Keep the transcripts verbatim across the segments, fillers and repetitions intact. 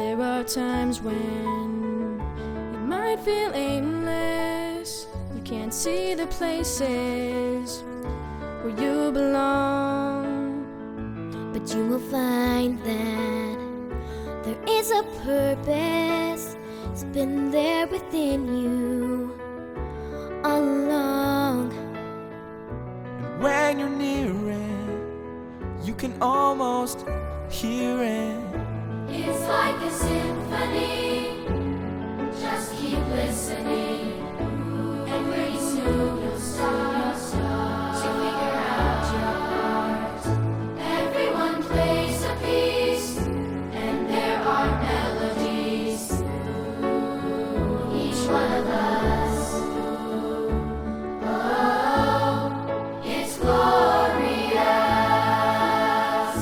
There are times when you might feel aimless. You can't see the places where you belong, but you will find that there is a purpose. It's been there within you all along. And when you're near it, you can almost hear it. It's like a symphony. Just keep listening, and pretty soon you'll start to figure out your part. Everyone plays a piece, and there are melodies. Each one of us. Oh, it's glorious.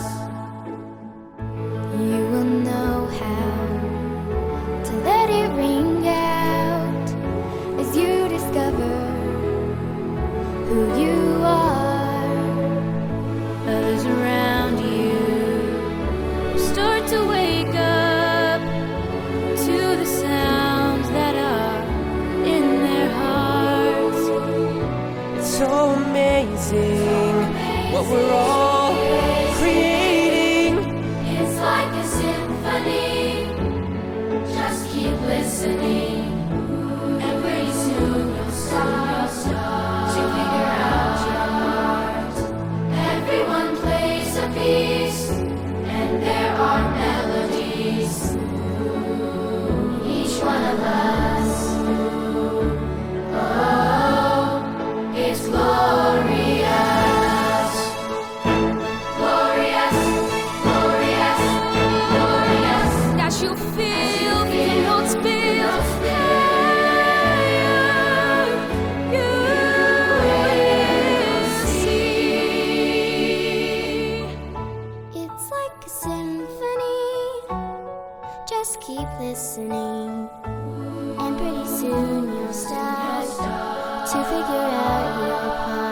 You will know how to let it ring out as you discover who you are. others around you start to wake up to the sounds that are in their hearts. It's so amazing what we're all creating. It's like a symphony. Just keep listening, and pretty soon you'll start to figure out your part. Everyone plays a piece, and there are melodies. Each one of us. Oh, it's glorious. Glorious, glorious, glorious. That you feel the notes build higher. You will see. It's like a symphony. Just keep listening, and pretty soon you'll start to figure out your part.